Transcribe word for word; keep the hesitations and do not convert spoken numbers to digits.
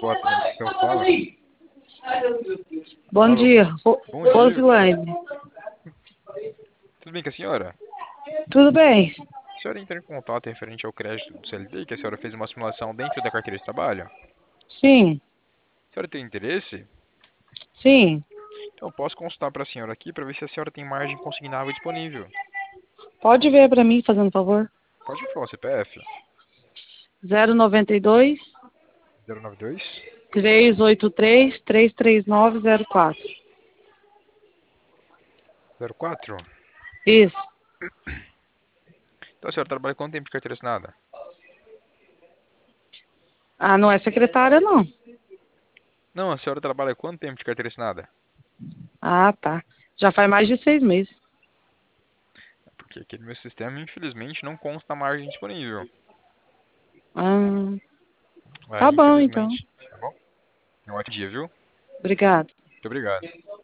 Boa tarde, quem fala? Bom Alô, dia, Ro- bom dia. Rosilaine. Tudo bem com a senhora? Tudo bem? A senhora entrou em contato referente ao crédito do C L T, que a senhora fez uma simulação dentro da carteira de trabalho? A Sim, senhora tem interesse? sim. Então eu posso consultar para a senhora aqui para ver se a senhora tem margem consignável disponível. Pode ver para mim, fazendo favor. Pode falar o C P F? zero noventa e dois, zero nove dois trezentos e oitenta e três, trezentos e trinta e nove, zero quatro. zero quatro. Isso. Então a senhora trabalha quanto tempo de carteira assinada? Ah, não é secretária, não. Não, a senhora trabalha quanto tempo de carteira assinada? Ah, tá. Já faz mais de seis meses. Porque aqui no meu sistema, infelizmente, não consta a margem disponível. Ah, É, tá bom, então. infelizmente. Tá bom? Um ótimo dia, viu? Obrigada. Muito obrigado.